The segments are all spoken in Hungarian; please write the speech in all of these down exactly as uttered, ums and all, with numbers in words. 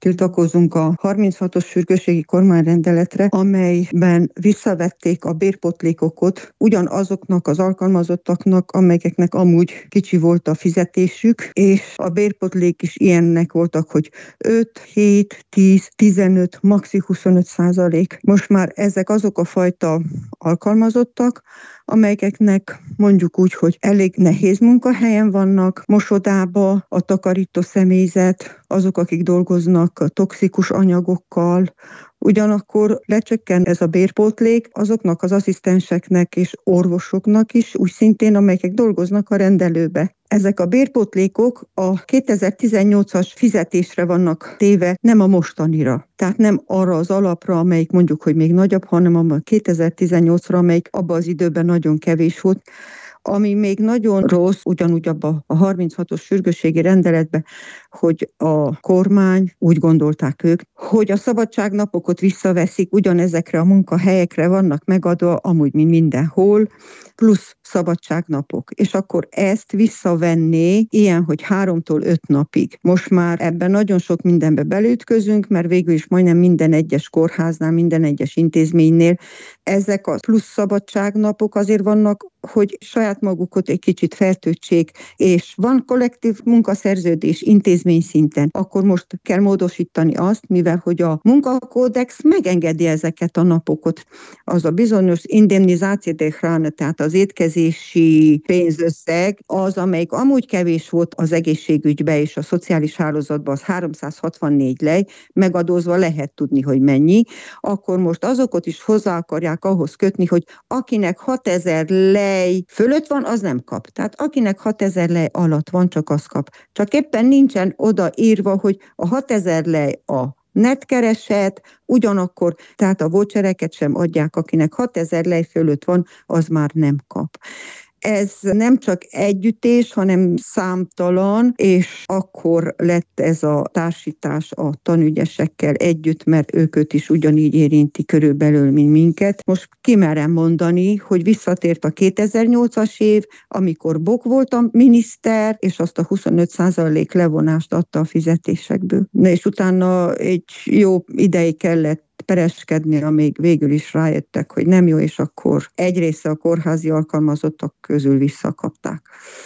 tiltakozunk a harminchatos sürgősségi kormányrendeletre, amelyben visszavették a bérpótlékokat ugyanazoknak az alkalmazottaknak, amelyeknek amúgy kicsi volt a fizetésük, és a bérpótlék is ilyennek voltak, hogy öt, hét, tíz, tizenöt, maxi huszonöt százalék. Most már ezek azok a fajta alkalmazottak, amelyeknek mondjuk úgy, hogy elég nehéz munkahelyen vannak, mosodába, a takarító személyzet, azok, akik dolgoznak toxikus anyagokkal, ugyanakkor lecsökken ez a bérpótlék azoknak az asszisztenseknek és orvosoknak is, úgy szintén, amelyek dolgoznak a rendelőbe. Ezek a bérpótlékok a kétezer-tizennyolcas fizetésre vannak téve, nem a mostanira. Tehát nem arra az alapra, amelyik mondjuk, hogy még nagyobb, hanem a kétezer-tizennyolcra, amelyik abban az időben nagyon kevés volt. Ami még nagyon rossz, ugyanúgy abban a harminchatos sürgősségi rendeletben, hogy a kormány, úgy gondolták ők, hogy a szabadságnapokat visszaveszik, ugyanezekre a munkahelyekre vannak megadva, amúgy mint mindenhol, plusz szabadságnapok. És akkor ezt visszavenné ilyen, hogy háromtól öt napig. Most már ebben nagyon sok mindenbe belütközünk, mert végül is majdnem minden egyes kórháznál, minden egyes intézménynél ezek a plusz szabadságnapok azért vannak, hogy saját magukat egy kicsit fertőtsék, és van kollektív munkaszerződés intézmény szinten, akkor most kell módosítani azt, mivel hogy a munkakódex megengedi ezeket a napokat. Az a bizonyos indemnizáció de hrana, tehát az étkezési pénzösszeg, az, amelyik amúgy kevés volt az egészségügybe és a szociális hálózatban, az háromszázhatvannégy lej, megadózva lehet tudni, hogy mennyi, akkor most azokat is hozzá akarják ahhoz kötni, hogy akinek hatezer lej fölött van, az nem kap. Tehát akinek hatezer lej alatt van, csak az kap. Csak éppen nincsen odaírva, hogy a hatezer lej a netkereset, ugyanakkor, tehát a vouchereket sem adják, akinek hatezer lej fölött van, az már nem kap. Ez nem csak együttés, hanem számtalan, és akkor lett ez a társítás a tanügyesekkel együtt, mert őket is ugyanígy érinti körülbelül, mint minket. Most kimerem mondani, hogy visszatért a kétezer-nyolcas év, amikor Bok volt a miniszter, és azt a huszonöt százalék levonást adta a fizetésekből. Na és utána egy jó ideig kellett pereskedni, amíg végül is rájöttek, hogy nem jó, és akkor egy része a kórházi alkalmazottak közül visszakapták.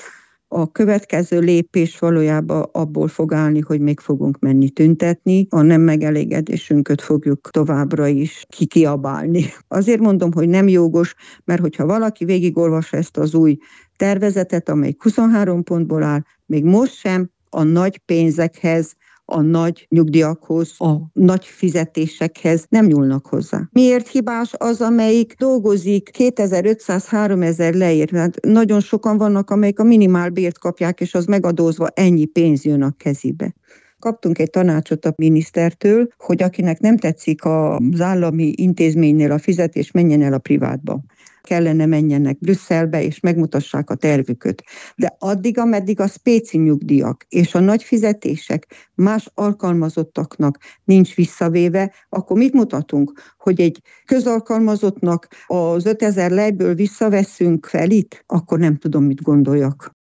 A következő lépés valójában abból fog állni, hogy még fogunk menni tüntetni, a nem megelégedésünket fogjuk továbbra is kikiabálni. Azért mondom, hogy nem jogos, mert hogyha valaki végigolvassa ezt az új tervezetet, amely huszonhárom pontból áll, még most sem a nagy pénzekhez, a nagy nyugdíjakhoz, a nagy fizetésekhez nem nyúlnak hozzá. Miért hibás az, amelyik dolgozik kétezer-ötszáz-háromezer leért? Hát nagyon sokan vannak, amelyik a minimálbért kapják, és az megadózva ennyi pénz jön a kezébe. Kaptunk egy tanácsot a minisztertől, hogy akinek nem tetszik az állami intézménynél a fizetés, menjen el a privátba. Kellene menjenek Brüsszelbe, és megmutassák a tervüket. De addig, ameddig a spéci nyugdíjak és a nagy fizetések más alkalmazottaknak nincs visszavéve, akkor mit mutatunk? Hogy egy közalkalmazottnak az ötezer lejből visszaveszünk felit? Akkor nem tudom, mit gondoljak.